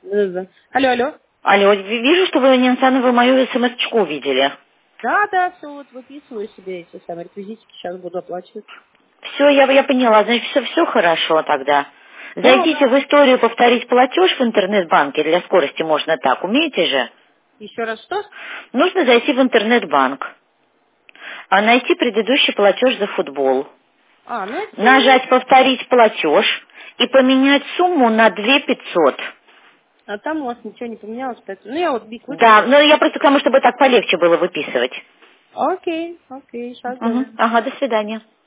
Да-да. Алло, алло. Алло, вижу, что вы, Нинсана, вы мою смс-очку увидели. Да, все, вот выписываю себе эти самые реквизитики, сейчас буду оплачивать. Все, я поняла, значит, все хорошо тогда. Зайдите Да. в историю повторить платеж в интернет-банке, для скорости можно так, умеете же? Еще раз что? Нужно зайти в интернет-банк, а найти предыдущий платеж за футбол. Ну это все. Нажать «Повторить платеж» и поменять сумму на 2500. А там у вас ничего не поменялось, поэтому... Ну, я вот бик Да, выписала. но я просто к тому, чтобы так полегче было выписывать. Окей, сейчас Мгм. сделаем. Ага, до свидания.